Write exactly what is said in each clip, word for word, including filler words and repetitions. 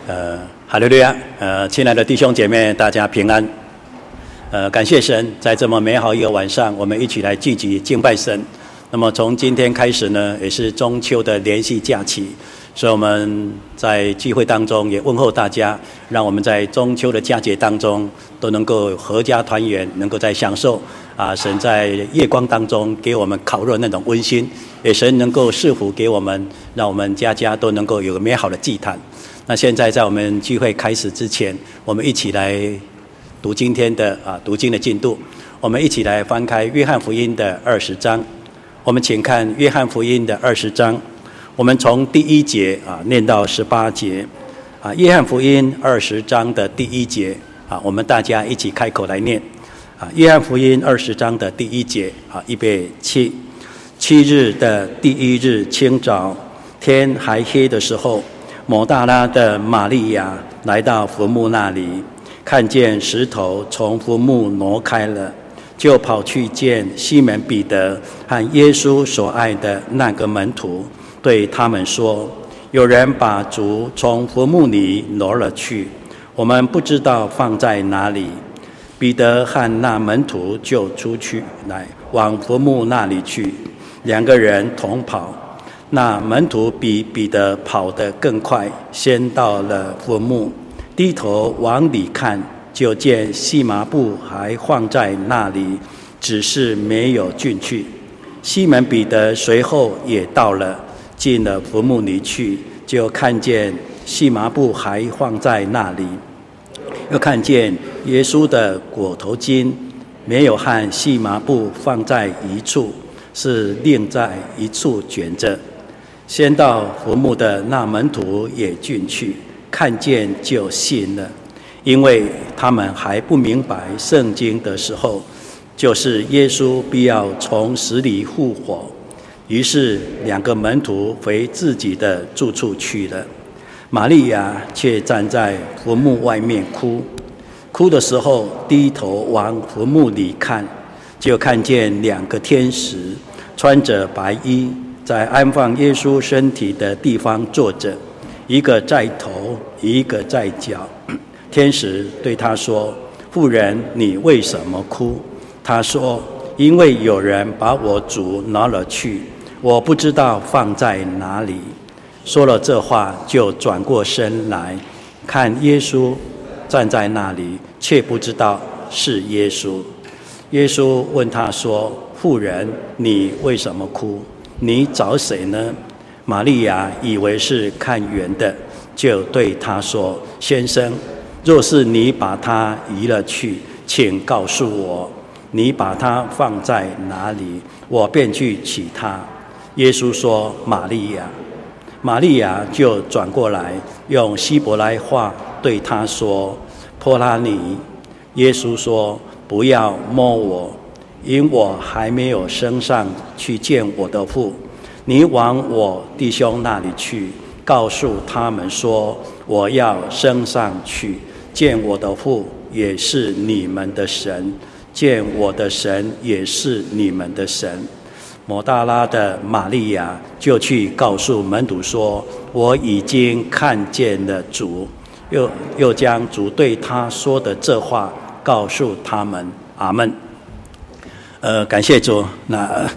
呃，哈利路亚！呃，亲爱的弟兄姐妹，大家平安。呃，感谢神，在这么美好一个晚上，我们一起来聚集敬拜神。那么从今天开始呢，也是中秋的连续假期，所以我们在聚会当中也问候大家，让我们在中秋的佳节当中都能够合家团圆，能够在享受啊神在夜光当中给我们烤肉那种温馨，也神能够赐福给我们，让我们家家都能够有个美好的祭坛。那现在在我们聚会开始之前，我们一起来读今天的啊读经的进度。我们一起来翻开约翰福音的二十章。我们请看约翰福音的二十章，我们从第一节啊念到十八节啊。约翰福音二十章的第一节啊，我们大家一起开口来念啊。约翰福音二十章的第一节啊，预备起。七日的第一日清早，天还黑的时候，抹大拉的玛利亚来到坟墓那里，看见石头从坟墓挪开了，就跑去见西门彼得和耶稣所爱的那个门徒，对他们说：有人把主从坟墓里挪了去，我们不知道放在哪里。彼得和那门徒就出去来，往坟墓那里去，两个人同跑。那门徒比彼得跑得更快，先到了坟墓，低头往里看，就见细麻布还放在那里，只是没有进去。西门彼得随后也到了，进了坟墓里去，就看见细麻布还放在那里，又看见耶稣的裹头巾没有和细麻布放在一处，是另在一处卷着。先到坟墓的那门徒也进去，看见就信了，因为他们还不明白圣经的时候，就是耶稣必要从死里复活。于是两个门徒回自己的住处去了，玛利亚却站在坟墓外面哭。哭的时候低头往坟墓里看，就看见两个天使穿着白衣，在安放耶稣身体的地方坐着，一个在头，一个在脚。天使对他说：妇人，你为什么哭？他说：因为有人把我主拿了去，我不知道放在哪里。说了这话，就转过身来，看耶稣站在那里，却不知道是耶稣。耶稣问他说：妇人，你为什么哭？你找谁呢？玛利亚以为是看园的，就对他说：先生，若是你把他移了去，请告诉我，你把他放在哪里，我便去取他。耶稣说：玛利亚。玛利亚就转过来，用希伯来话对他说：波拉尼。耶稣说：不要摸我，因我还没有升上去见我的父。你往我弟兄那里去，告诉他们说：我要升上去见我的父，也是你们的神；见我的神，也是你们的神。抹大拉的玛利亚就去告诉门徒说：我已经看见了主。又又将主对他说的这话告诉他们。阿们。呃，感谢主。那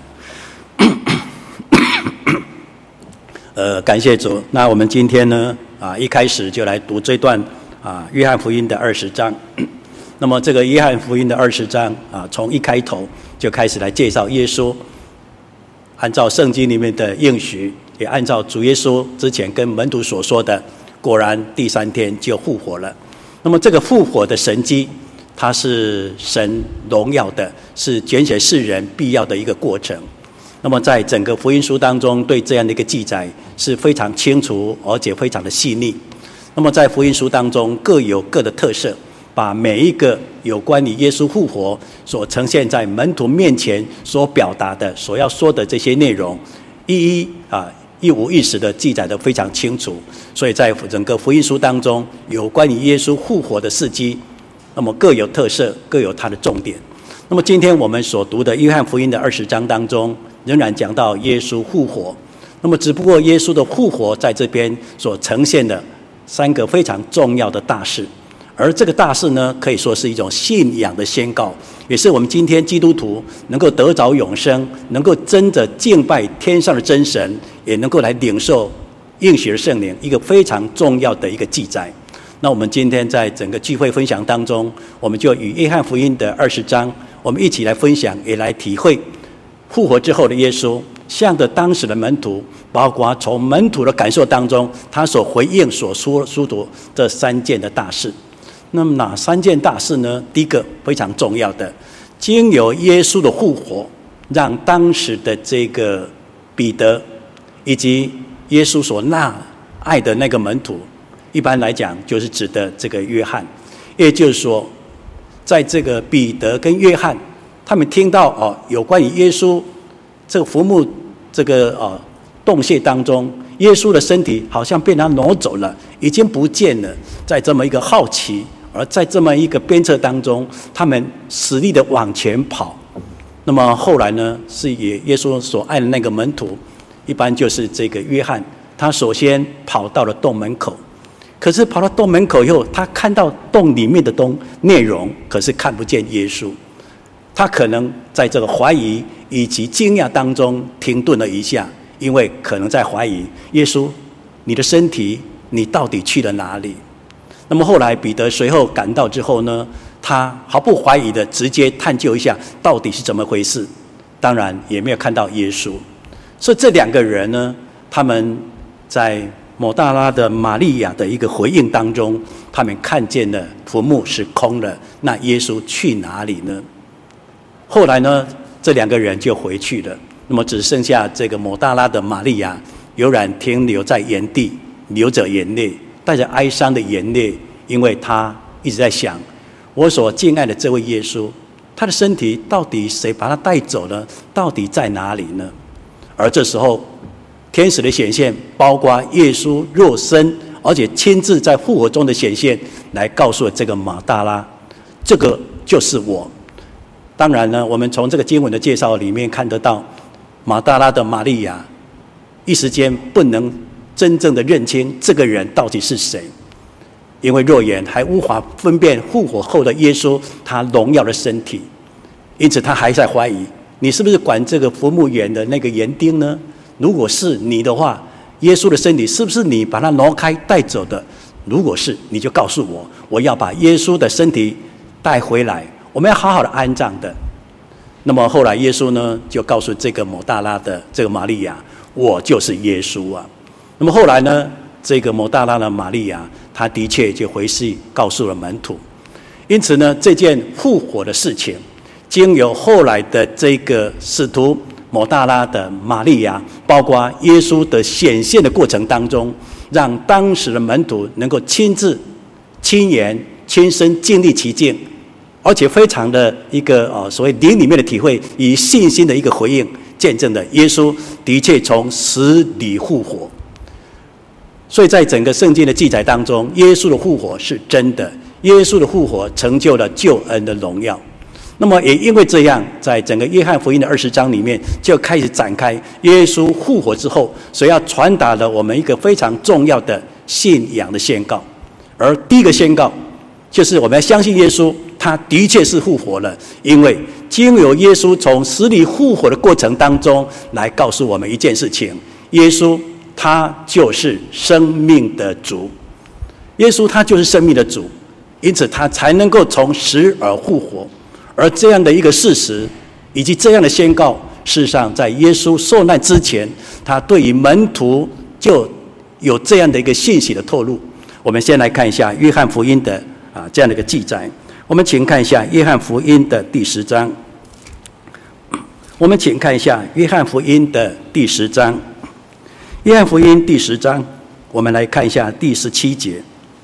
呃，感谢主。那我们今天呢，啊，一开始就来读这段啊，约翰福音的二十章。那么这个约翰福音的二十章啊，从一开头就开始来介绍耶稣。按照圣经里面的应许，也按照主耶稣之前跟门徒所说的，果然第三天就复活了。那么这个复活的神迹，它是神荣耀的，是拣选世人必要的一个过程。那么在整个福音书当中，对这样的一个记载是非常清楚，而且非常的细腻。那么在福音书当中各有各的特色，把每一个有关于耶稣复活所呈现在门徒面前所表达的、所要说的这些内容，一一啊一五一十的记载得非常清楚。所以在整个福音书当中，有关于耶稣复活的事迹，那么各有特色，各有它的重点。那么今天我们所读的约翰福音的二十章当中，仍然讲到耶稣复活。那么只不过耶稣的复活在这边所呈现的三个非常重要的大事，而这个大事呢，可以说是一种信仰的宣告，也是我们今天基督徒能够得着永生，能够真的敬拜天上的真神，也能够来领受应许的圣灵，一个非常重要的一个记载。那我们今天在整个聚会分享当中，我们就与约翰福音的二十章，我们一起来分享，也来体会复活之后的耶稣，向着当时的门徒，包括从门徒的感受当中，他所回应、所说、书读这三件的大事。那么哪三件大事呢？第一个非常重要的，经由耶稣的复活，让当时的这个彼得以及耶稣所纳爱的那个门徒，一般来讲就是指的这个约翰，也就是说，在这个彼得跟约翰，他们听到哦有关于耶稣这个坟墓这个哦洞穴当中，耶稣的身体好像被他挪走了，已经不见了。在这么一个好奇，而在这么一个鞭策当中，他们使力的往前跑。那么后来呢，是也耶稣所爱的那个门徒，一般就是这个约翰，他首先跑到了洞门口。可是跑到洞门口以后，他看到洞里面的东内容，可是看不见耶稣。他可能在这个怀疑以及惊讶当中停顿了一下，因为可能在怀疑耶稣，你的身体你到底去了哪里？那么后来彼得随后赶到之后呢，他毫不怀疑的直接探究一下到底是怎么回事，当然也没有看到耶稣。所以这两个人呢，他们在抹大拉的玛利亚的一个回应当中，他们看见了坟墓是空了，那耶稣去哪里呢？后来呢，这两个人就回去了，那么只剩下这个抹大拉的玛利亚悠然停留在原地，流着眼泪，带着哀伤的眼泪，因为他一直在想，我所敬爱的这位耶稣，他的身体到底谁把他带走了？到底在哪里呢？而这时候天使的显现，包括耶稣肉身，而且亲自在复活中的显现，来告诉了这个马大拉，这个就是我。当然呢，我们从这个经文的介绍里面看得到，马大拉的玛利亚一时间不能真正的认清这个人到底是谁，因为肉眼还无法分辨复活后的耶稣他荣耀的身体，因此他还在怀疑，你是不是管这个坟墓园的那个园丁呢？如果是你的话，耶稣的身体是不是你把它挪开带走的？如果是，你就告诉我，我要把耶稣的身体带回来，我们要好好的安葬的。那么后来耶稣呢，就告诉这个抹大拉的这个玛利亚，我就是耶稣啊。那么后来呢，这个抹大拉的玛利亚，她的确就回去告诉了门徒。因此呢，这件复活的事情，经由后来的这个使徒抹大拉的玛利亚，包括耶稣的显现的过程当中，让当时的门徒能够亲自、亲眼、亲身经历其境，而且非常的一个呃所谓灵里面的体会，以信心的一个回应，见证的耶稣的确从死里复活。所以在整个圣经的记载当中，耶稣的复活是真的，耶稣的复活成就了救恩的荣耀。那么也因为这样，在整个约翰福音的二十章里面，就开始展开耶稣复活之后所要传达的我们一个非常重要的信仰的宣告。而第一个宣告就是我们要相信耶稣，他的确是复活了，因为经由耶稣从死里复活的过程当中，来告诉我们一件事情：耶稣他就是生命的主，耶稣他就是生命的主，因此他才能够从死而复活。而这样的一个事实以及这样的宣告，事实上在耶稣受难之前，他对于门徒就有这样的一个信息的透露。我们先来看一下约翰福音的啊这样的一个记载。我们请看一下约翰福音的第十章。我们请看一下约翰福音的第十章。约翰福音第十章，我们来看一下第十七节。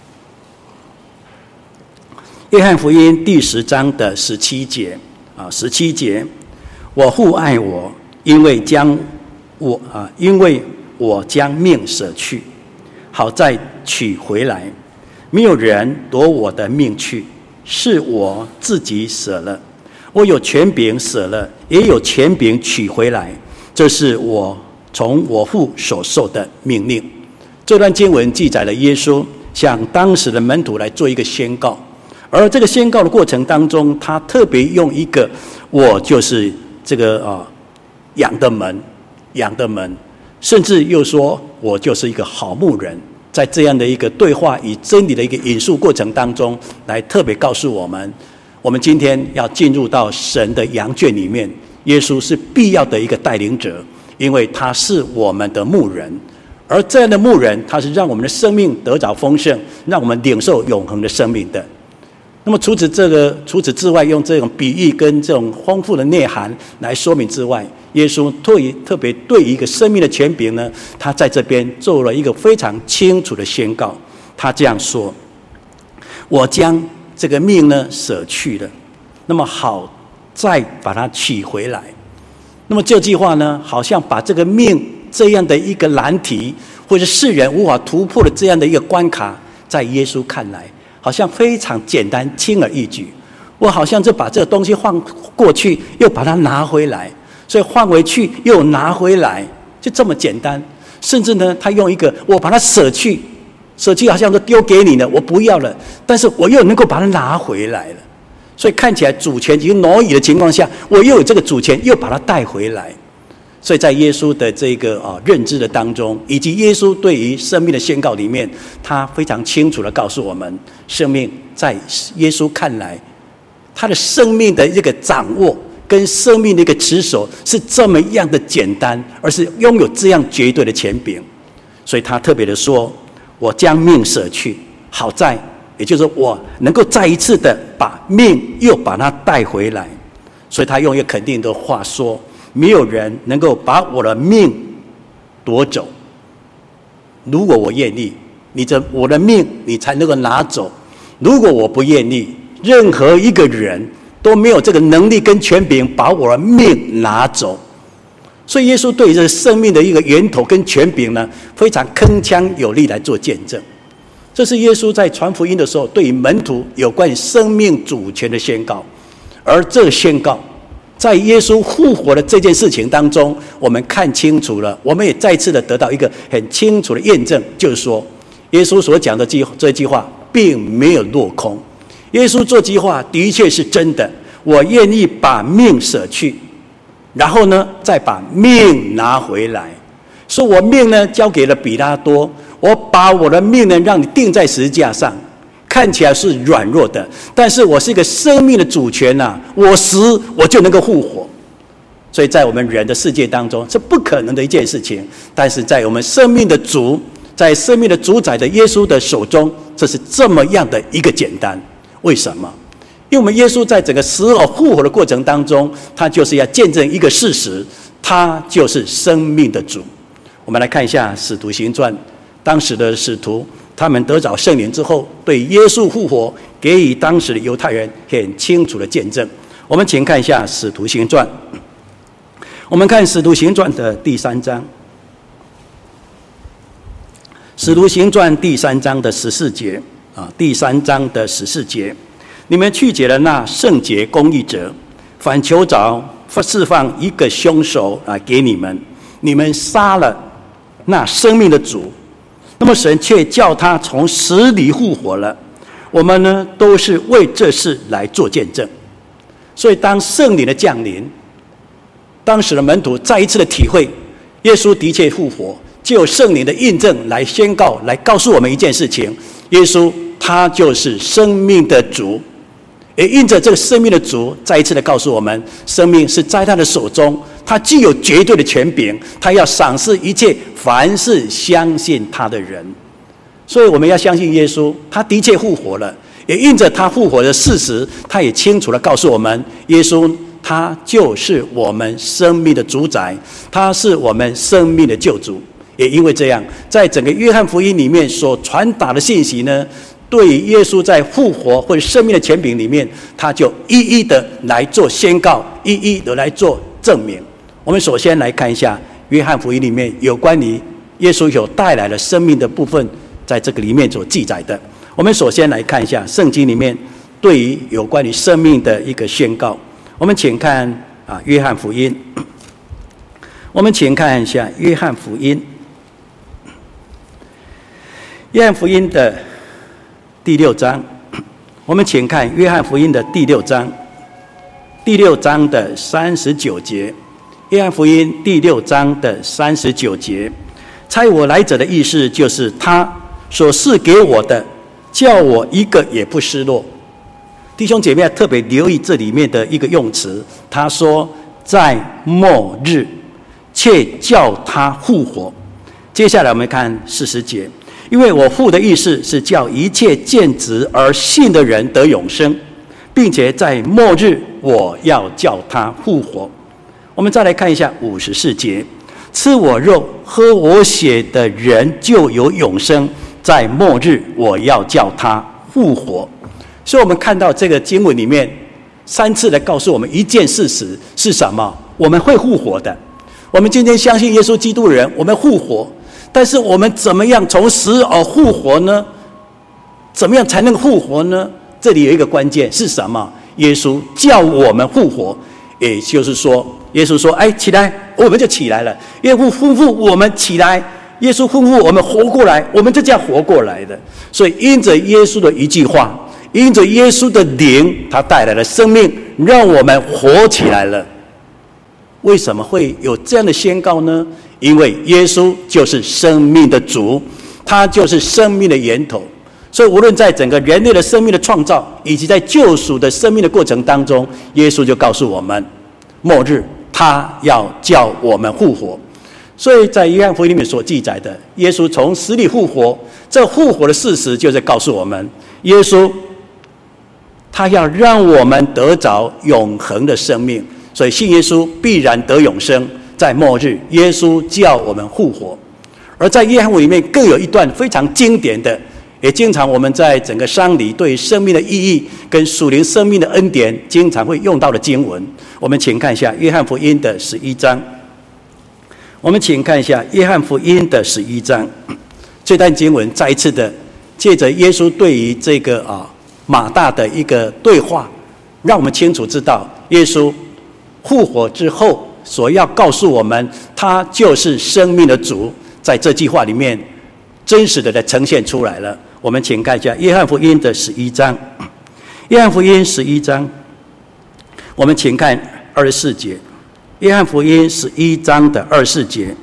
约翰福音第十章的十七节啊，十七节，我父爱我，因为将我啊，因为我将命舍去，好再取回来。没有人夺我的命去，是我自己舍了。我有权柄舍了，也有权柄取回来。这是我从我父所受的命令。这段经文记载了耶稣向当时的门徒来做一个宣告。而这个宣告的过程当中，他特别用一个“我就是这个啊羊的门，羊的门”，甚至又说“我就是一个好牧人”。在这样的一个对话与真理的一个引述过程当中，来特别告诉我们，我们今天要进入到神的羊圈里面，耶稣是必要的一个带领者，因为他是我们的牧人。而这样的牧人，他是让我们的生命得着丰盛，让我们领受永恒的生命的。那么除此这个除此之外，用这种比喻跟这种丰富的内涵来说明之外，耶稣特意特别对一个生命的权柄呢，他在这边做了一个非常清楚的宣告。他这样说：我将这个命呢舍去了，那么好再把它取回来。那么这句话呢，好像把这个命这样的一个难题，或者世人无法突破的这样的一个关卡，在耶稣看来好像非常简单，轻而易举。我好像就把这个东西放过去，又把它拿回来，所以放回去又拿回来，就这么简单。甚至呢，他用一个我把它舍去，舍去好像都丢给你了，我不要了，但是我又能够把它拿回来了。所以看起来主权已经挪移的情况下，我又有这个主权，又把它带回来。所以在耶稣的这个啊认知的当中，以及耶稣对于生命的宣告里面，他非常清楚地告诉我们，生命在耶稣看来，他的生命的这个掌握跟生命的一个持守是这么样的简单，而是拥有这样绝对的权柄。所以他特别的说：我将命舍去，好在也就是说我能够再一次的把命又把它带回来。所以他用一个肯定的话说，没有人能够把我的命夺走，如果我愿意，你这我的命你才能够拿走；如果我不愿意，任何一个人都没有这个能力跟权柄把我的命拿走。所以耶稣对于这个生命的一个源头跟权柄呢，非常铿锵有力来做见证。这是耶稣在传福音的时候对于门徒有关于生命主权的宣告。而这个宣告在耶稣复活的这件事情当中，我们看清楚了，我们也再次的得到一个很清楚的验证，就是说耶稣所讲的这句话并没有落空。耶稣这句话的确是真的，我愿意把命舍去，然后呢再把命拿回来。说我命呢交给了彼拉多，我把我的命呢让你钉在十字架上，看起来是软弱的，但是我是一个生命的主权啊，我死我就能够复活。所以在我们人的世界当中是不可能的一件事情，但是在我们生命的主，在生命的主宰的耶稣的手中，这是这么样的一个简单。为什么？因为我们耶稣在整个死而复活的过程当中，他就是要见证一个事实，他就是生命的主。我们来看一下使徒行传，当时的使徒他们得着圣灵之后，对耶稣复活给予当时的犹太人很清楚的见证。我们请看一下使徒行传，我们看使徒行传的第三章，使徒行传第三章的十四节啊，第三章的十四节，你们去解了那圣洁公义者，反求着释放一个凶手啊给你们，你们杀了那生命的主，那么神却叫他从死里复活了。我们呢都是为这事来做见证。所以当圣灵的降临，当时的门徒再一次的体会耶稣的确复活，就有圣灵的印证来宣告，来告诉我们一件事情：耶稣他就是生命的主。也因着这个生命的主，再一次的告诉我们，生命是在他的手中，他具有绝对的权柄，他要赏赐一切凡是相信他的人。所以我们要相信耶稣，他的确复活了。也因着他复活的事实，他也清楚地告诉我们，耶稣他就是我们生命的主宰，他是我们生命的救主。也因为这样，在整个约翰福音里面所传达的信息呢，对于耶稣在复活或者生命的权柄里面，他就一一的来做宣告，一一的来做证明。我们首先来看一下约翰福音里面有关于耶稣所带来的生命的部分，在这个里面所记载的。我们首先来看一下圣经里面对于有关于生命的一个宣告。我们请看啊约翰福音，我们请看一下约翰福音，约翰福音的第六章，我们请看约翰福音的第六章，第六章的三十九节。约翰福音第六章的三十九节，差我来者的意思就是他所赐给我的，叫我一个也不失落。弟兄姐妹要特别留意这里面的一个用词，他说在末日却叫他复活。接下来我们看四十节，因为我父的意思是叫一切见子而信的人得永生，并且在末日我要叫他复活。我们再来看一下五十四节，吃我肉喝我血的人就有永生，在末日我要叫他复活。所以我们看到这个经文里面三次来告诉我们一件事实是什么？我们会复活的。我们今天相信耶稣基督的人，我们复活，但是我们怎么样从死而复活呢？怎么样才能复活呢？这里有一个关键是什么？耶稣叫我们复活，也就是说耶稣说哎，起来，我们就起来了。耶稣吩咐我们起来，耶稣吩咐我们活过来，我们就这样活过来的。所以因着耶稣的一句话，因着耶稣的灵，他带来了生命，让我们活起来了。为什么会有这样的宣告呢？因为耶稣就是生命的主，他就是生命的源头。所以无论在整个人类的生命的创造，以及在救赎的生命的过程当中，耶稣就告诉我们，末日他要叫我们复活。所以在约翰福音里面所记载的，耶稣从死里复活，这复活的事实就是告诉我们，耶稣他要让我们得着永恒的生命，所以信耶稣必然得永生。在末日，耶稣叫我们复活。而在约翰福音里面更有一段非常经典的，也经常我们在整个丧礼对生命的意义跟属灵生命的恩典经常会用到的经文。我们请看一下约翰福音的十一章。我们请看一下约翰福音的十一章。这段经文再一次的借着耶稣对于这个啊马大的一个对话，让我们清楚知道耶稣复活之后所要告诉我们，他就是生命的主，在这句话里面真实的的呈现出来了。我们请看一下约翰福音的十一章。约翰福音十一章，我们请看二十四节。约翰福音十一章的二十四节。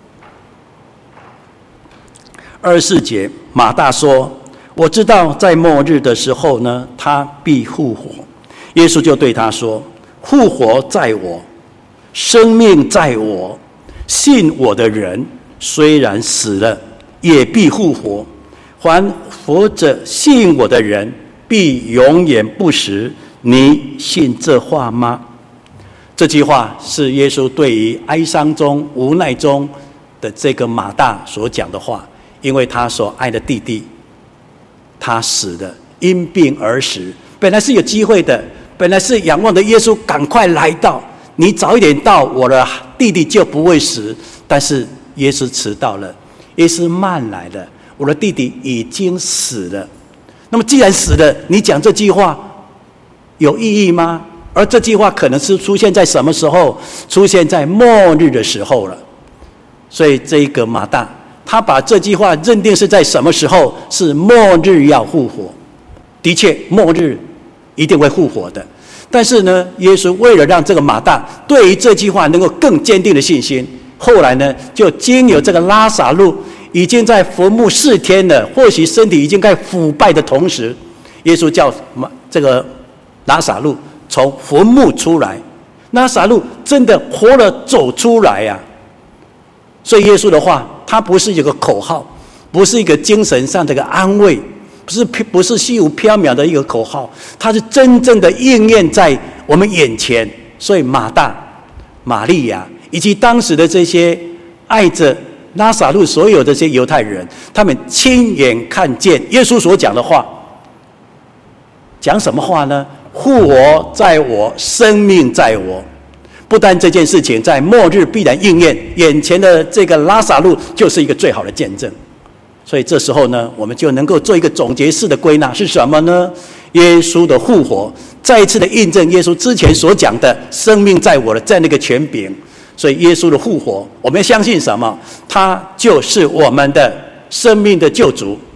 二十四节，马大说，我知道在末日的时候呢，他必复活。耶稣就对他说，复活在我，生命在我，信我的人虽然死了，也必复活。凡活着信我的人，必永远不死。你信这话吗？这句话是耶稣对于哀伤中、无奈中的这个马大所讲的话，因为他所爱的弟弟，他死了，因病而死。本来是有机会的，本来是仰望的耶稣赶快来到，你早一点到，我的弟弟就不会死。但是耶稣迟到了，耶稣慢来了，我的弟弟已经死了。那么既然死了，你讲这句话有意义吗？而这句话可能是出现在什么时候？出现在末日的时候了。所以这个马大，他把这句话认定是在什么时候？是末日要复活。的确，末日一定会复活的。但是呢，耶稣为了让这个马大对于这句话能够更坚定的信心，后来呢，就经由这个拉撒路已经在坟墓四天了，或许身体已经该腐败的同时，耶稣叫这个拉撒路从坟墓出来。拉撒路真的活了走出来呀、啊！所以耶稣的话，它不是一个口号，不是一个精神上的一个安慰，不是不是虚无缥缈的一个口号，它是真正的应验在我们眼前。所以马大、玛利亚以及当时的这些爱着拉撒路所有的这些犹太人，他们亲眼看见耶稣所讲的话。讲什么话呢？复活在我，生命在我。不但这件事情在末日必然应验，眼前的这个拉撒路就是一个最好的见证。所以这时候呢，我们就能够做一个总结式的归纳，是什么呢？耶稣的复活再一次的印证耶稣之前所讲的生命在我的这样的一个权柄。所以耶稣的复活，我们相信什么？他就是我们的生命的救主，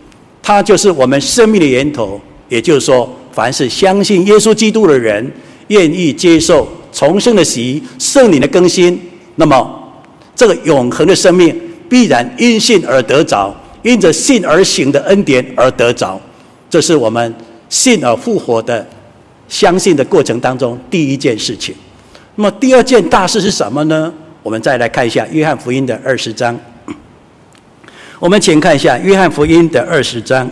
他就是我们生命的源头。也就是说，凡是相信耶稣基督的人，愿意接受重生的洗、圣灵的更新，那么这个永恒的生命必然因信而得着，因着信而行的恩典而得着。这是我们信而复活的相信的过程当中第一件事情。那么第二件大事是什么呢？我们再来看一下约翰福音的二十章。我们请看一下约翰福音的二十章。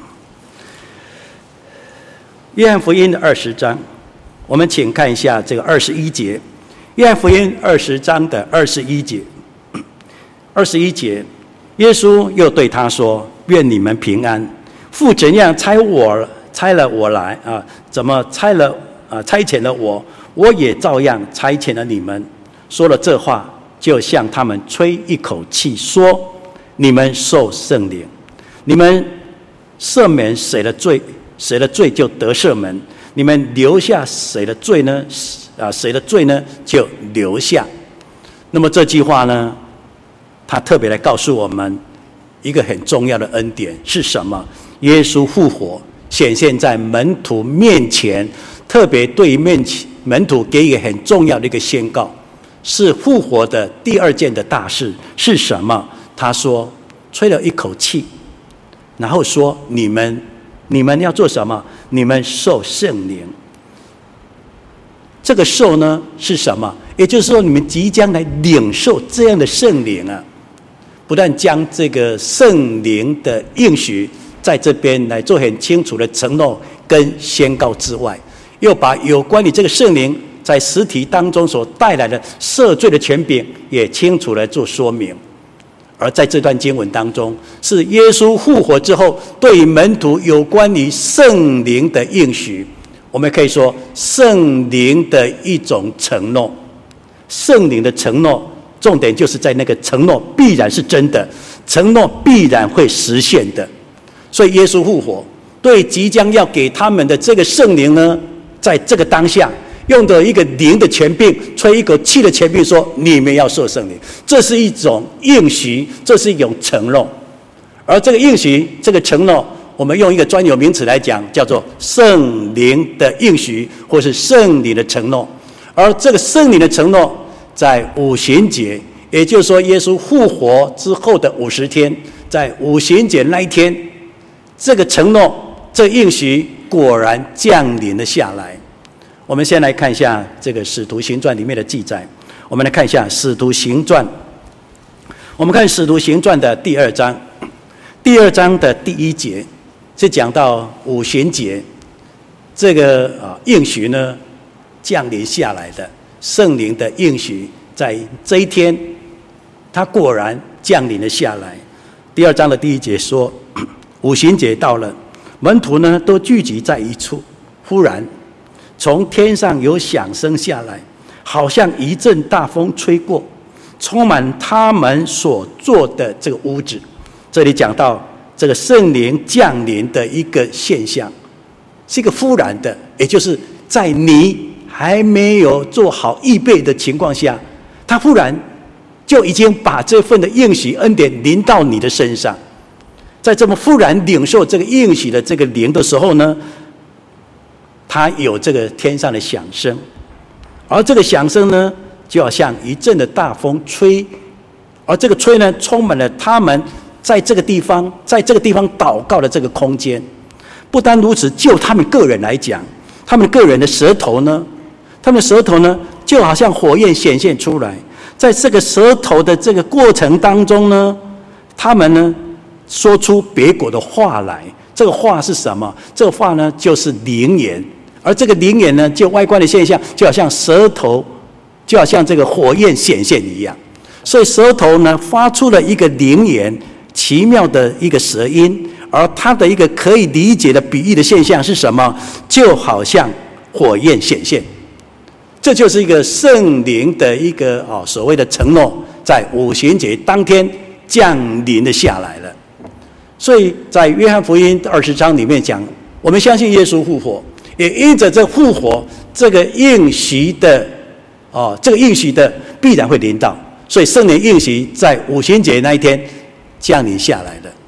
约翰福音的二十章，我们请看一下这个二十一节。约翰福音二十章的二十一节，二十一节，耶稣又对他说：“愿你们平安。父怎样差我差了我来啊？怎么差了啊？差遣了我，我也照样差遣了你们。”说了这话，就向他们吹一口气，说：“你们受圣灵，你们赦免谁的罪？谁的罪就得赦免，你们留下谁的罪呢？啊，谁的罪呢就留下。”那么这句话呢，他特别来告诉我们一个很重要的恩典是什么？耶稣复活显现在门徒面前，特别对面门徒给予很重要的一个宣告，是复活的第二件的大事是什么？他说，吹了一口气，然后说：“你们。”你们要做什么？你们受圣灵。这个受呢是什么？也就是说，你们即将来领受这样的圣灵啊！不但将这个圣灵的应许在这边来做很清楚的承诺跟宣告之外，又把有关于这个圣灵在实体当中所带来的赦罪的权柄也清楚来做说明。而在这段经文当中，是耶稣复活之后对门徒有关于圣灵的应许，我们可以说圣灵的一种承诺。圣灵的承诺，重点就是在那个承诺必然是真的，承诺必然会实现的。所以耶稣复活对即将要给他们的这个圣灵呢，在这个当下用的一个灵的权柄，吹一口气的权柄，说：“你们要受圣灵。”这是一种应许，这是一种承诺。而这个应许，这个承诺，我们用一个专有名词来讲，叫做圣灵的应许，或是圣灵的承诺。而这个圣灵的承诺，在五旬节，也就是说耶稣复活之后的五十天，在五旬节那一天，这个承诺，这应许果然降临了下来。我们先来看一下这个《使徒行传》里面的记载。我们来看一下《使徒行传》，我们看《使徒行传》的第二章，第二章的第一节是讲到五旬节这个啊应许呢降临下来的圣灵的应许，在这一天，它果然降临了下来。第二章的第一节说，五旬节到了，门徒呢都聚集在一处，忽然从天上有响声下来，好像一阵大风吹过，充满他们所坐的这个屋子。这里讲到这个圣灵降临的一个现象，是一个忽然的，也就是在你还没有做好预备的情况下，他忽然就已经把这份的应许恩典临到你的身上。在这么忽然领受这个应许的这个灵的时候呢，他有这个天上的响声，而这个响声呢，就好像一阵的大风吹，而这个吹呢，充满了他们在这个地方，在这个地方祷告的这个空间。不单如此，就他们个人来讲，他们个人的舌头呢，他们的舌头呢，就好像火焰显现出来。在这个舌头的这个过程当中呢，他们呢，说出别国的话来。这个话是什么？这个话呢，就是灵言。而这个灵言呢，就外观的现象，就好像舌头，就好像这个火焰显现一样。所以舌头呢，发出了一个灵言，奇妙的一个舌音。而它的一个可以理解的比喻的现象是什么？就好像火焰显现。这就是一个圣灵的一个哦所谓的承诺，在五旬节当天降临的下来了。所以在约翰福音二十章里面讲，我们相信耶稣复活，也因着这复活，这个应许的哦，这个应许的必然会临到，所以圣灵应许在五旬节那一天降临下来了。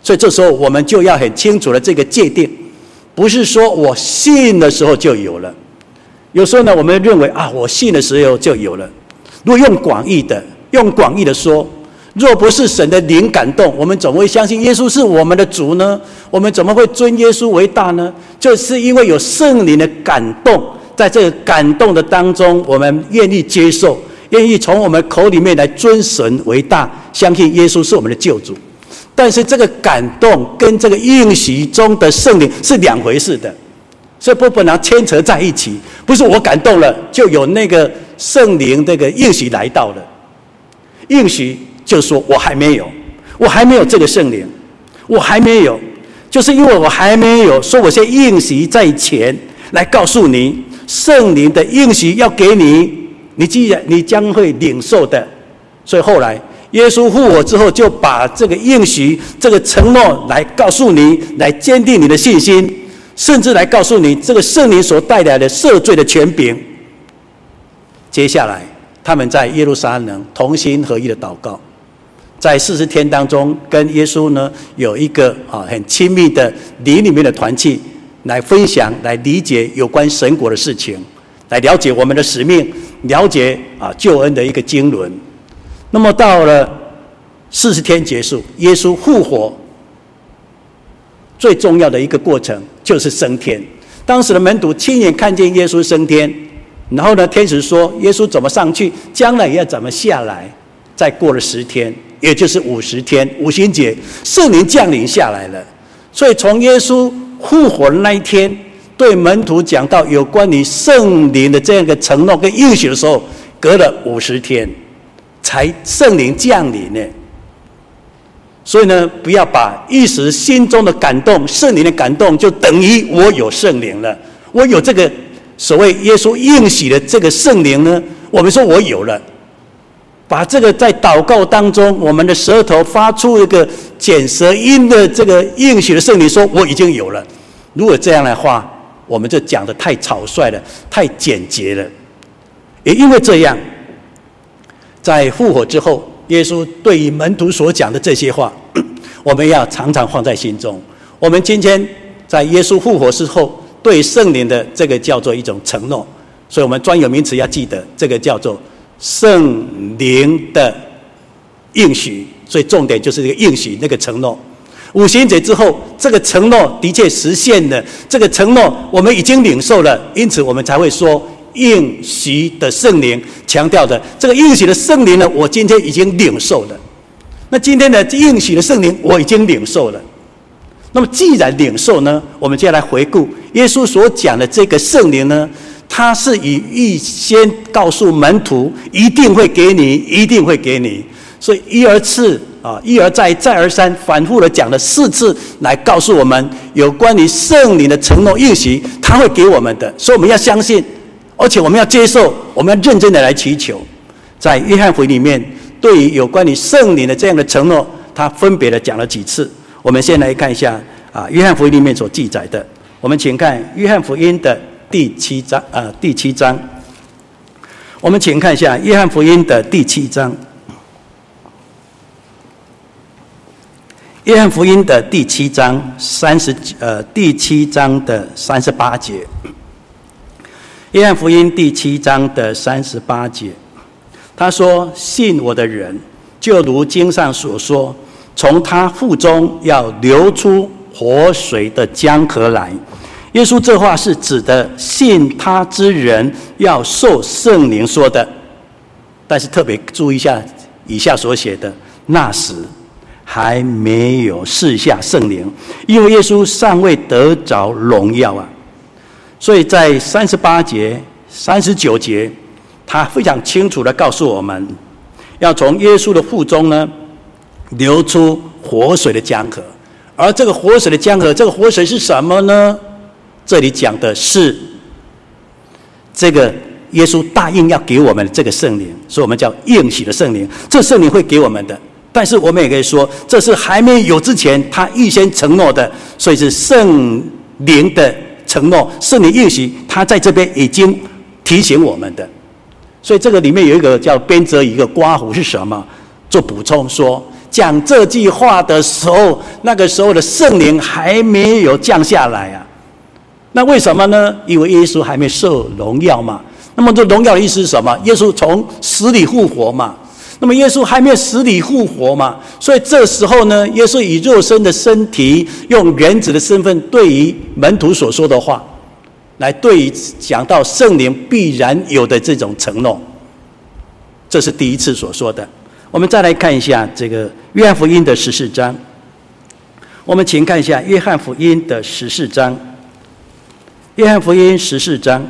所以这时候我们就要很清楚的这个界定，不是说我信的时候就有了。有时候呢，我们认为啊，我信的时候就有了。如果用广义的，用广义的说，若不是神的灵感动，我们怎么会相信耶稣是我们的主呢？我们怎么会尊耶稣为大呢？就是因为有圣灵的感动，在这个感动的当中，我们愿意接受，愿意从我们口里面来尊神为大，相信耶稣是我们的救主。但是这个感动跟这个应许中的圣灵是两回事的，所以不不能牵扯在一起。不是我感动了就有那个圣灵这个应许来到了，应许就是说我还没有，我还没有这个圣灵，我还没有，就是因为我还没有，所以我先应许在前来告诉你，圣灵的应许要给你，你既然你将会领受的。所以后来耶稣复活之后，就把这个应许、这个承诺来告诉你，来坚定你的信心，甚至来告诉你这个圣灵所带来的赦罪的权柄。接下来，他们在耶路撒冷同心合一的祷告，在四十天当中，跟耶稣呢有一个啊很亲密的灵里面的团契，来分享、来理解有关神国的事情，来了解我们的使命，了解啊救恩的一个经纶。那么到了四十天结束，耶稣复活，最重要的一个过程就是升天。当时的门徒亲眼看见耶稣升天，然后呢，天使说耶稣怎么上去，将来也要怎么下来。再过了十天，也就是五十天，五旬节，圣灵降临下来了。所以从耶稣复活的那一天，对门徒讲到有关于圣灵的这样一个承诺跟应许的时候，隔了五十天。才圣灵降临呢，所以呢，不要把一时心中的感动、圣灵的感动，就等于我有圣灵了。我有这个所谓耶稣应许的这个圣灵呢，我们说我有了，把这个在祷告当中，我们的舌头发出一个卷舌音的这个应许的圣灵，说我已经有了。如果这样的话，我们就讲得太草率了，太简洁了。也因为这样。在复活之后，耶稣对于门徒所讲的这些话，我们要常常放在心中。我们今天在耶稣复活之后，对圣灵的这个叫做一种承诺，所以我们专有名词要记得，这个叫做圣灵的应许。所以重点就是这个应许，那个承诺。五旬节之后，这个承诺的确实现了，这个承诺我们已经领受了，因此我们才会说。应许的圣灵强调的这个应许的圣灵呢，我今天已经领受了。那今天的应许的圣灵我已经领受了。那么既然领受呢，我们就要来回顾耶稣所讲的这个圣灵呢，他是以预先告诉门徒一定会给你，一定会给你，所以一而次啊，一而再，再而三，反复的讲了四次，来告诉我们有关于圣灵的承诺应许，他会给我们的，所以我们要相信。而且我们要接受，我们要认真的来祈求。在约翰福音里面，对于有关于圣灵的这样的承诺，他分别的讲了几次。我们先来看一下啊，约翰福音里面所记载的。我们请看约翰福音的第七章啊，第七章。我们请看一下约翰福音的第七章。约翰福音的第七章三十呃第七章的三十八节。约翰福音第七章的三十八节，他说：“信我的人，就如经上所说，从他腹中要流出活水的江河来。”耶稣这话是指的信他之人要受圣灵说的，但是特别注意一下以下所写的，那时还没有赐下圣灵，因为耶稣尚未得着荣耀啊。所以在三十八节、三十九节，他非常清楚地告诉我们，要从耶稣的腹中呢流出活水的江河。而这个活水的江河，这个活水是什么呢？这里讲的是这个耶稣答应要给我们的这个圣灵，所以我们叫应许的圣灵。这圣灵会给我们的，但是我们也可以说，这是还没有之前他预先承诺的，所以是圣灵的承诺，圣灵应许，他在这边已经提醒我们的。所以这个里面有一个叫编者一个括弧是什么？做补充说， 讲这句话的时候，那个时候的圣灵还没有降下来啊。那为什么呢？因为耶稣还没受荣耀嘛。那么这荣耀的意思是什么？耶稣从死里复活嘛。那么耶稣还没有死里复活嘛，所以这时候呢，耶稣以肉身的身体，用人子的身份，对于门徒所说的话，来对于讲到圣灵必然有的这种承诺，这是第一次所说的。我们再来看一下这个约翰福音的十四章，我们请看一下约翰福音的十四章，约翰福音十四章。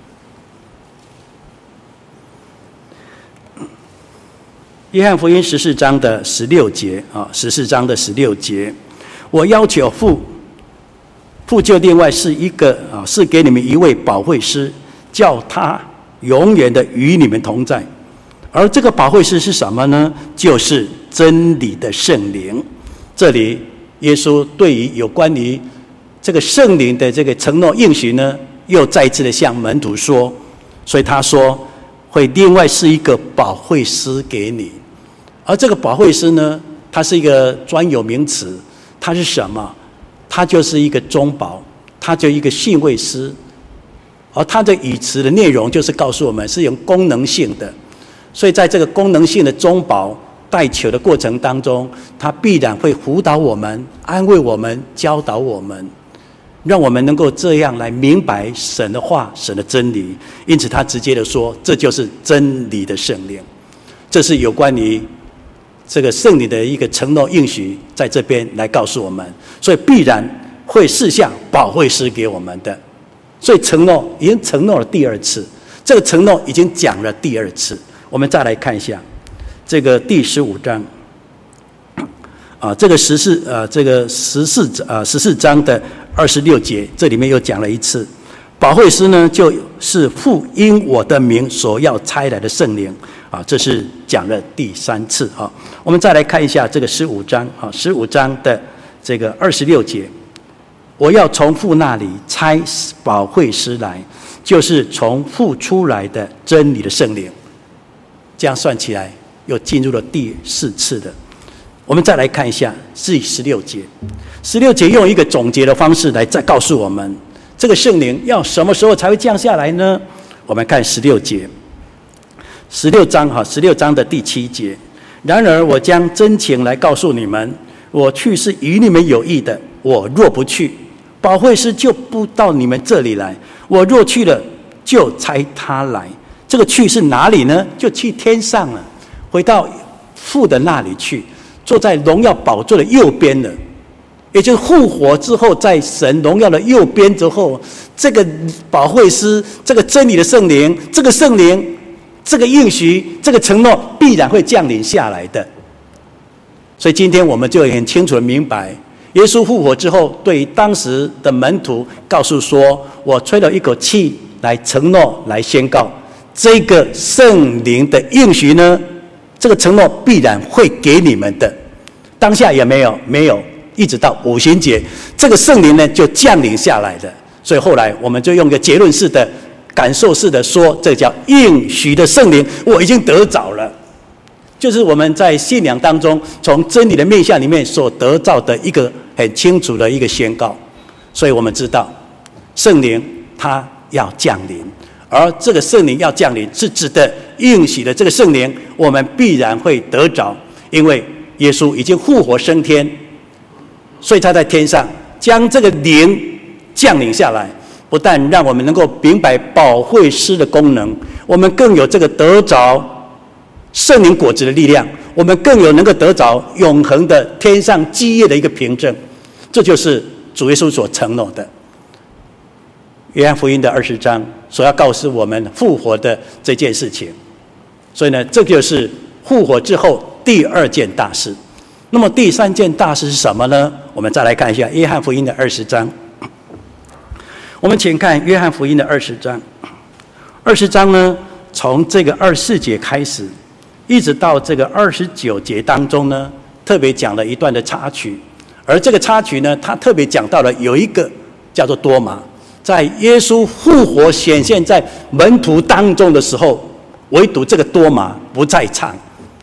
约翰福音十四章的十六节啊，十四章的十六节，我要求父，父就另外是一个啊，是给你们一位保惠师，叫他永远的与你们同在。而这个保惠师是什么呢？就是真理的圣灵。这里耶稣对于有关于这个圣灵的这个承诺应许呢，又再一次的向门徒说，所以他说会另外是一个保惠师给你。而这个保惠师呢，它是一个专有名词，它是什么？它就是一个中保，它就一个训慰师。而它的语词的内容就是告诉我们是有功能性的，所以在这个功能性的中保带球的过程当中，它必然会辅导我们、安慰我们、教导我们，让我们能够这样来明白神的话、神的真理。因此他直接的说，这就是真理的圣灵。这是有关于这个圣灵的一个承诺应许，在这边来告诉我们，所以必然会赐下保惠师给我们的。所以承诺已经承诺了第二次，这个承诺已经讲了第二次。我们再来看一下这个第十五章啊，这个十四呃，这个十四呃十四章的二十六节，这里面又讲了一次，保惠师呢，就是父因我的名所要差来的圣灵啊，这是讲了第三次啊。我们再来看一下这个十五章啊，十五章的这个二十六节，我要从父那里差保惠师来，就是从父出来的真理的圣灵。这样算起来，又进入了第四次的。我们再来看一下第十六节，十六节用一个总结的方式来再告诉我们，这个圣灵要什么时候才会降下来呢？我们看十六节，十六章哈，十六章的第七节。然而我将真情来告诉你们，我去是与你们有益的。我若不去，保惠师就不到你们这里来；我若去了，就差他来。这个去是哪里呢？就去天上了，回到父的那里去，坐在荣耀宝座的右边了。也就是复活之后，在神荣耀的右边之后，这个保惠师，这个真理的圣灵，这个圣灵，这个应许，这个承诺必然会降临下来的。所以今天我们就很清楚的明白，耶稣复活之后，对于当时的门徒告诉说，我吹了一口气来承诺，来宣告这个圣灵的应许呢，这个承诺必然会给你们的。当下也没有没有一直到五旬节，这个圣灵呢就降临下来的。所以后来我们就用一个结论式的、感受式的说，这叫应许的圣灵，我已经得着了。就是我们在信仰当中，从真理的面向里面所得到的一个很清楚的一个宣告。所以我们知道，圣灵它要降临，而这个圣灵要降临，是指的应许的这个圣灵，我们必然会得着，因为耶稣已经复活升天，所以他在天上将这个灵降临下来，不但让我们能够明白保惠师的功能，我们更有这个得着圣灵果子的力量，我们更有能够得着永恒的天上基业的一个凭证。这就是主耶稣所承诺的。约翰福音的二十章所要告诉我们复活的这件事情，所以呢，这就是复活之后第二件大事。那么第三件大事是什么呢？我们再来看一下约翰福音的二十章。我们请看约翰福音的二十章。二十章呢，从这个二十四节开始，一直到这个二十九节当中呢，特别讲了一段的插曲。而这个插曲呢，他特别讲到了有一个叫做多马，在耶稣复活显现在门徒当中的时候，唯独这个多马不在场。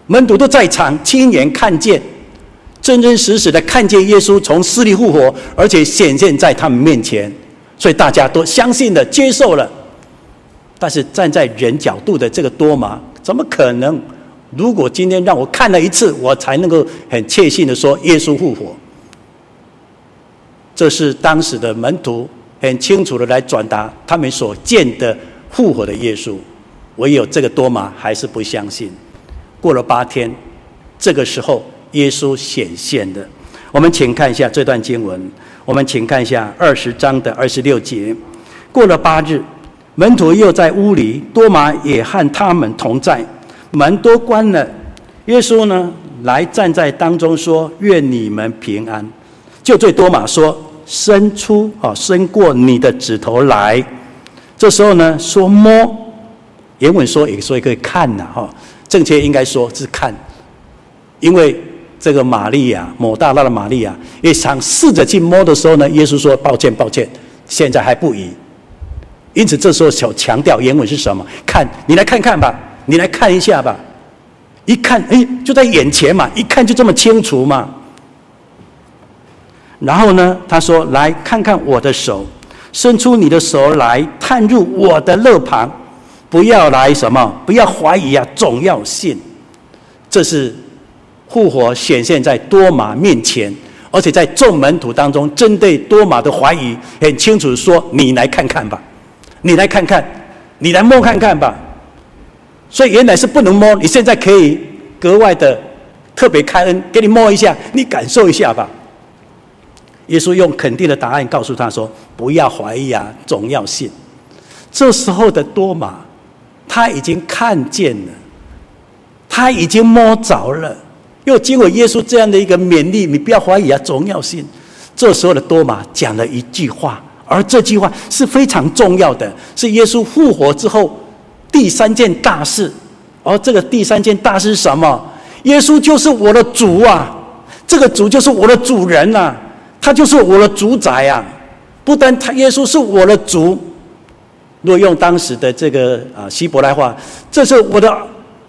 门徒都在场，亲眼看见，真真实实的看见耶稣从死里复活，而且显现在他们面前，所以大家都相信了，接受了。但是站在人角度的这个多马，怎么可能？如果今天让我看了一次，我才能够很确信的说耶稣复活。这是当时的门徒很清楚的来转达他们所见的复活的耶稣，唯有这个多马还是不相信。过了八天，这个时候耶稣显现的。我们请看一下这段经文，我们请看一下二十章的二十六节。过了八日，门徒又在屋里，多马也和他们同在，门都关了。耶稣呢，来站在当中说：“愿你们平安。”就对多马说：“伸出啊，伸过你的指头来。”这时候呢，说摸，原文说也说可以看呐，哈，正确应该说是看，因为这个玛利亚，抹大拉的玛利亚，也想试着去摸的时候呢，耶稣说：“抱歉，抱歉，现在还不宜。”因此这时候想强调原文是什么？看，你来看看吧，你来看一下吧。一看，哎，就在眼前嘛，一看就这么清楚嘛。然后呢，他说：“来看看我的手，伸出你的手来，探入我的肋旁，不要来什么？不要怀疑啊，总要信。”这是复活显现在多马面前，而且在众门徒当中，针对多马的怀疑，很清楚说：“你来看看吧，你来看看，你来摸看看吧。”所以原来是不能摸，你现在可以格外的特别开恩，给你摸一下，你感受一下吧。耶稣用肯定的答案告诉他说：“不要怀疑啊，总要信。”这时候的多马，他已经看见了，他已经摸着了，又经过耶稣这样的一个勉励，你不要怀疑啊，总要信。这时候的多马讲了一句话，而这句话是非常重要的，是耶稣复活之后第三件大事。而这个第三件大事是什么？耶稣就是我的主啊，这个主就是我的主人啊，他就是我的主宰啊。不但他耶稣是我的主，如果用当时的这个啊希伯来话，这是我的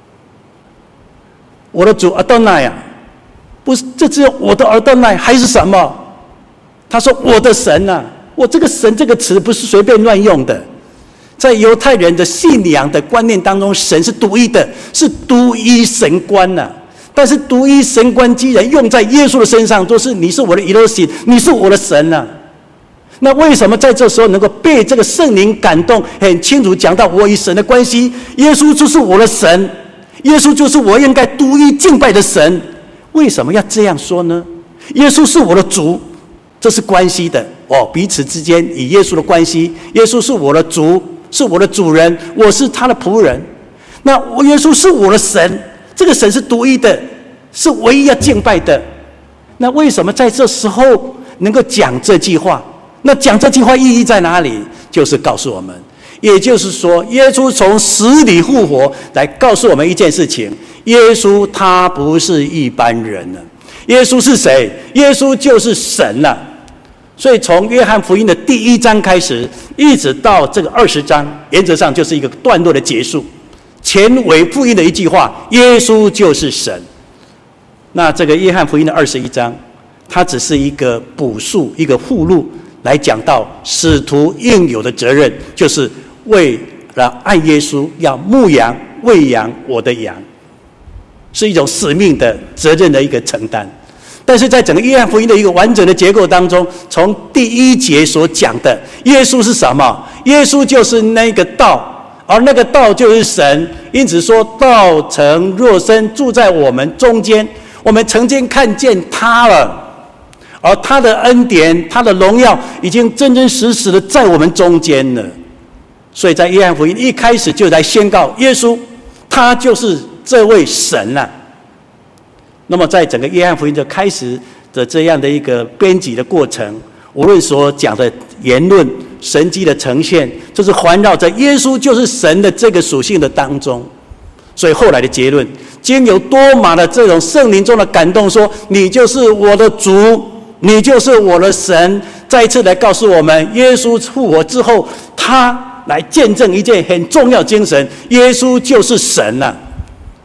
我的主阿多奈啊，不是，这只有我的阿多奈还是什么？他说我的神啊，我这个神这个词不是随便乱用的。在犹太人的信仰的观念当中，神是独一的，是独一神观呐、啊。但是独一神观既然用在耶稣的身上，都是你是我的以罗西，你是我的神呐、啊。那为什么在这时候能够被这个圣灵感动，很清楚讲到我与神的关系？耶稣就是我的神，耶稣就是我应该独一敬拜的神。为什么要这样说呢？耶稣是我的主，这是关系的哦，彼此之间与耶稣的关系。耶稣是我的主，是我的主人，我是他的仆人。那耶稣是我的神，这个神是独一的，是唯一要敬拜的。那为什么在这时候能够讲这句话？那讲这句话意义在哪里？就是告诉我们，也就是说，耶稣从死里复活，来告诉我们一件事情：耶稣他不是一般人了。耶稣是谁？耶稣就是神了。所以从约翰福音的第一章开始，一直到这个二十章，原则上就是一个段落的结束。前尾复印的一句话：耶稣就是神。那这个约翰福音的二十一章，它只是一个补述，一个附录，来讲到使徒应有的责任，就是为了爱耶稣，要牧羊喂养我的羊，是一种使命的责任的一个承担。但是在整个约翰福音的一个完整的结构当中，从第一节所讲的耶稣是什么？耶稣就是那个道，而那个道就是神。因此说，道成肉身住在我们中间，我们曾经看见他了，而他的恩典，他的荣耀已经真真实实的在我们中间了。所以在约翰福音一开始就来宣告，耶稣他就是这位神啊。那么在整个约翰福音的开始的这样的一个编辑的过程，无论所讲的言论、神迹的呈现，就是环绕着耶稣就是神的这个属性的当中。所以后来的结论，经由多马的这种圣灵中的感动说，你就是我的主，你就是我的神，再一次来告诉我们，耶稣复活之后，他来见证一件很重要精神：耶稣就是神啊。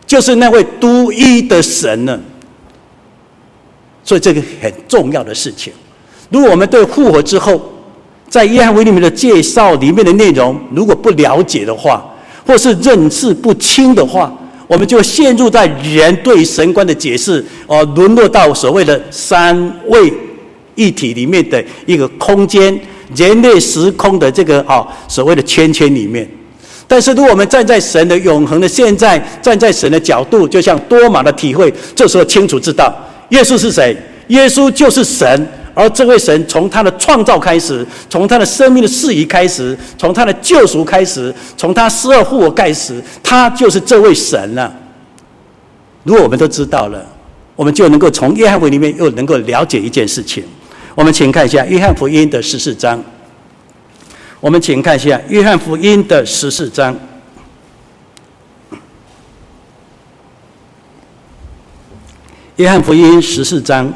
就是那位独一的神呢。所以这个很重要的事情。如果我们对复活之后，在约翰福音里面的介绍里面的内容，如果不了解的话，或是认识不清的话，我们就陷入在人对神观的解释，哦，沦落到所谓的三位一体里面的一个空间、人类时空的这个哦所谓的圈圈里面。但是，如果我们站在神的永恒的现在，站在神的角度，就像多马的体会，这时候清楚知道，耶稣是谁？耶稣就是神。而这位神从他的创造开始，从他的生命的事宜开始，从他的救赎开始，从他死而复活开始，他就是这位神了、啊。如果我们都知道了，我们就能够从约翰福音里面又能够了解一件事情。我们请看一下约翰福音的十四章。我们请看一下约翰福音的十四章。约翰福音十四章。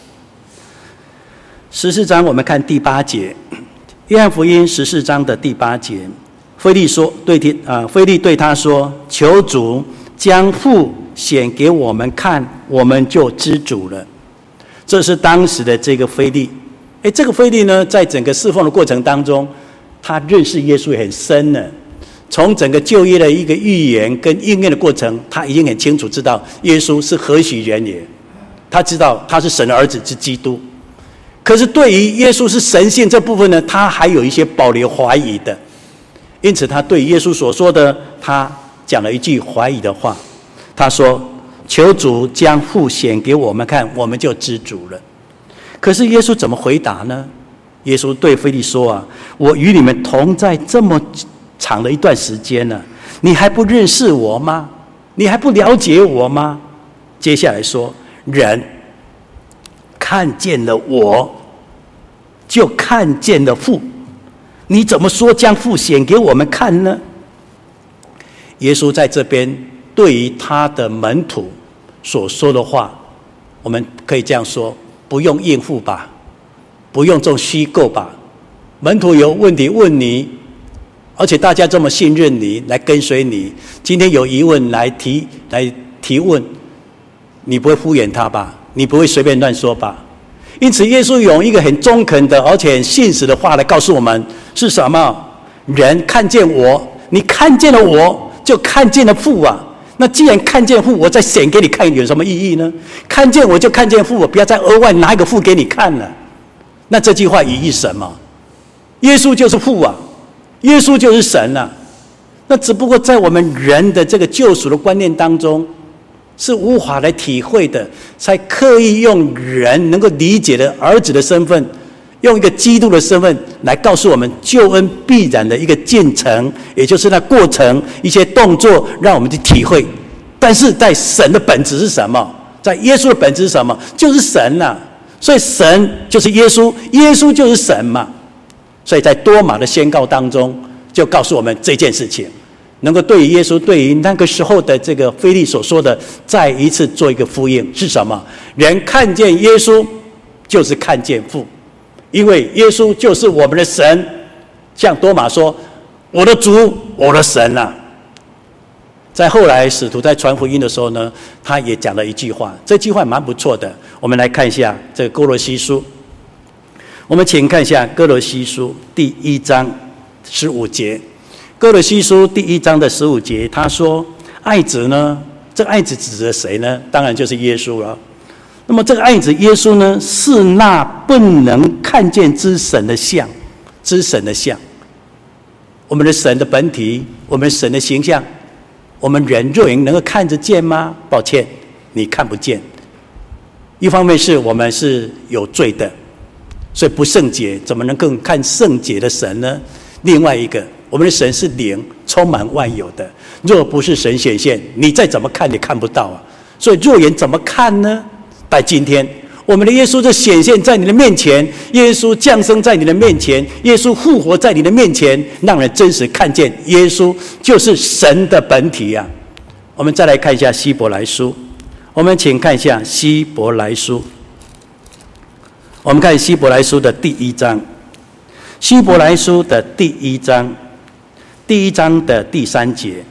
十四章，我们看第八节，约翰福音十四章的第八节，腓利说：“对天啊，腓利对他说，求主将父显给我们看，我们就知主了。”这是当时的这个腓利。哎，这个腓利呢，在整个侍奉的过程当中，他认识耶稣很深了。从整个旧约的一个预言跟应验的过程，他已经很清楚知道耶稣是何许人也。他知道他是神的儿子，是基督。可是对于耶稣是神性这部分呢，他还有一些保留怀疑的，因此他对耶稣所说的，他讲了一句怀疑的话。他说：“求主将父显给我们看，我们就知主了。”可是耶稣怎么回答呢？耶稣对腓利说：“啊，我与你们同在这么长的一段时间了，你还不认识我吗？你还不了解我吗？”接下来说：“人看见了我，就看见了父。你怎么说将父显给我们看呢？”耶稣在这边对于他的门徒所说的话，我们可以这样说：不用应付吧，不用做虚构吧。门徒有问题问你，而且大家这么信任你，来跟随你，今天有疑问来提来提问，你不会敷衍他吧？你不会随便乱说吧？因此，耶稣用一个很中肯的，而且很信实的话来告诉我们是什么？人看见我，你看见了我，就看见了父啊。那既然看见父，我再显给你看，有什么意义呢？看见我就看见父，我不要再额外拿一个父给你看了。那这句话意义什么？耶稣就是父啊，耶稣就是神啊。那只不过在我们人的这个救赎的观念当中，是无法来体会的，才刻意用人能够理解的儿子的身份，用一个基督的身份来告诉我们救恩必然的一个进程，也就是那过程一些动作，让我们去体会。但是在神的本质是什么？在耶稣的本质是什么？就是神啊。所以神就是耶稣，耶稣就是神嘛。所以在多马的宣告当中，就告诉我们这件事情。能够对于耶稣，对于那个时候的这个腓利所说的，再一次做一个呼应是什么？人看见耶稣，就是看见父，因为耶稣就是我们的神。像多马说：“我的主，我的神啊。”在后来使徒在传福音的时候呢，他也讲了一句话，这句话蛮不错的。我们来看一下这个哥罗西书，我们请看一下哥罗西书第一章十五节。哥罗西书第一章的十五节，他说：“爱子呢？这个爱子指的谁呢？当然就是耶稣了。那么这个爱子耶稣呢，是那不能看见之神的像，之神的像。我们的神的本体，我们神的形象，我们人肉眼能够看得见吗？抱歉，你看不见。一方面是我们是有罪的，所以不圣洁，怎么能够看圣洁的神呢？另外一个，我们的神是灵，充满万有的。若不是神显现，你再怎么看也看不到啊。所以肉眼怎么看呢？但今天我们的耶稣就显现在你的面前，耶稣降生在你的面前，耶稣复活在你的面前，让人真实看见耶稣就是神的本体啊。我们再来看一下希伯来书，我们请看一下希伯来书，我们看希伯来书的第一章，希伯来书的第一章，第一章的第三节，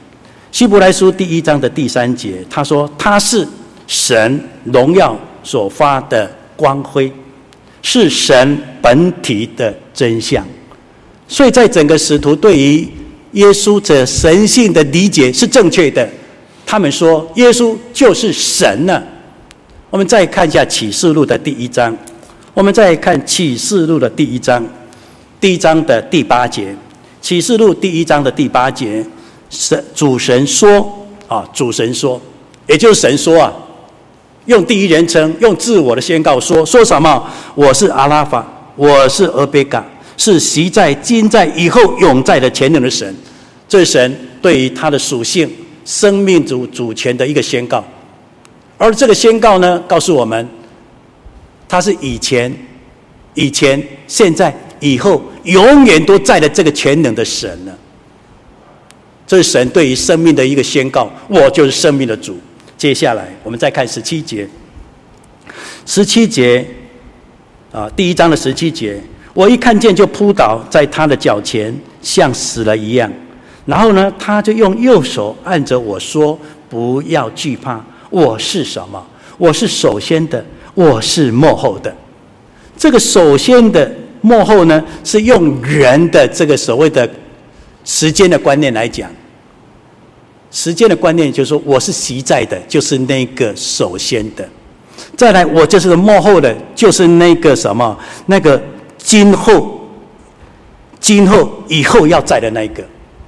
希伯来书第一章的第三节，他说他是神荣耀所发的光辉，是神本体的真相。所以在整个使徒对于耶稣这神性的理解是正确的，他们说耶稣就是神呢、啊。我们再看一下启示录的第一章，我们再看启示录的第一章，第一章的第八节，启示录第一章的第八节，神主神说啊，主神说，也就是神说啊，用第一人称，用自我的宣告说，说什么？我是阿拉法，我是俄贝嘎，是昔在、今在、以后永在的全能的神。这是神对于他的属性、生命主主权的一个宣告。而这个宣告呢，告诉我们，他是以前、以前、现在、以后，永远都在的这个全能的神呢。这是神对于生命的一个宣告，我就是生命的主。接下来我们再看十七节，十七节啊，第一章的十七节，我一看见就扑倒在他的脚前，像死了一样。然后呢，他就用右手按着我说：“不要惧怕，我是什么？我是首先的，我是末后的。”这个首先的、末后呢，是用人的这个所谓的时间的观念来讲。时间的观念就是说，我是习在的，就是那个首先的；再来，我就是末后的，就是那个什么，那个今后、今后、以后要在的那个。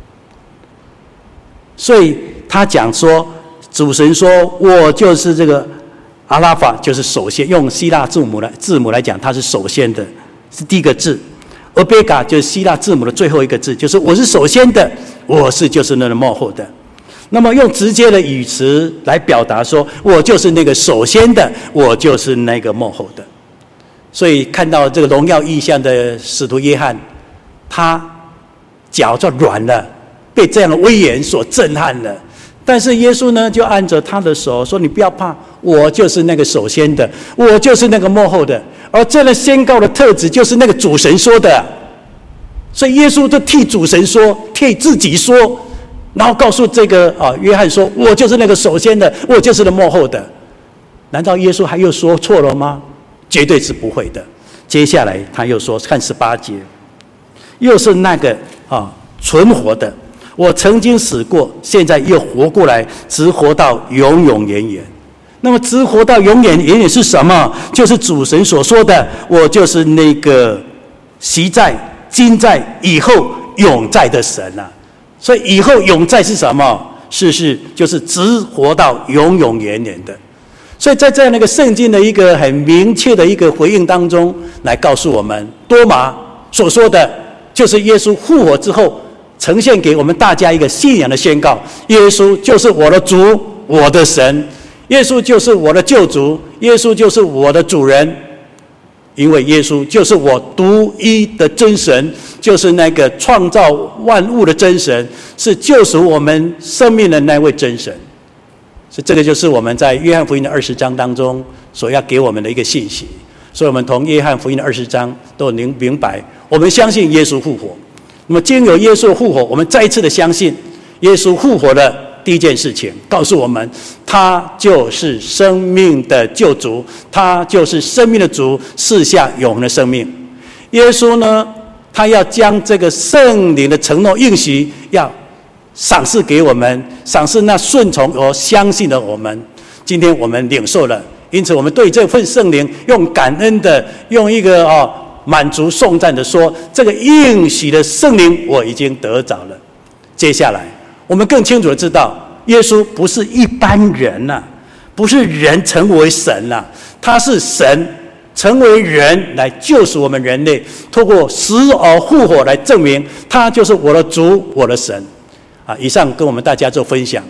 所以他讲说，主神说，我就是这个阿拉法，就是首先，用希腊字母来字母来讲，它是首先的，是第一个字。而贝嘎就是希腊字母的最后一个字，就是我是首先的，我是就是那个末后的。那么用直接的语词来表达说，我就是那个首先的，我就是那个末后的。所以看到这个荣耀异象的使徒约翰，他脚就软了，被这样的威严所震撼了。但是耶稣呢，就按着他的手说：“你不要怕，我就是那个首先的，我就是那个末后的。”而这样宣告的特质，就是那个主神说的。所以耶稣就替主神说，替自己说，然后告诉这个啊约翰说：“我就是那个首先的，我就是那末后的。”难道耶稣还又说错了吗？绝对是不会的。接下来他又说，看十八节，又是那个啊存活的。我曾经死过，现在又活过来，直活到永永远远。那么直活到永远远远是什么？就是主神所说的，我就是那个昔在、今在、以后永在的神啊。所以以后永在是什么？是是就是直活到永永远远的。所以在这样的一个圣经的一个很明确的一个回应当中，来告诉我们，多马所说的就是耶稣复活之后呈现给我们大家一个信仰的宣告：耶稣就是我的主，我的神；耶稣就是我的救主，耶稣就是我的主人。因为耶稣就是我独一的真神，就是那个创造万物的真神，是救赎我们生命的那位真神。所以这个就是我们在约翰福音的二十章当中所要给我们的一个信息。所以我们从约翰福音的二十章都能明白，我们相信耶稣复活。那么经由耶稣的复活，我们再一次的相信耶稣复活的第一件事情，告诉我们他就是生命的救主，他就是生命的主，赐下永恒的生命。耶稣呢，他要将这个圣灵的承诺应许要赏赐给我们，赏赐那顺从和相信的我们。今天我们领受了，因此我们对这份圣灵用感恩的，用一个哦满足颂赞的说，这个应许的圣灵我已经得着了。接下来我们更清楚的知道，耶稣不是一般人呐、啊，不是人成为神呐、啊，他是神成为人来救赎我们人类，透过死而复活来证明他就是我的主，我的神。啊，以上跟我们大家做分享。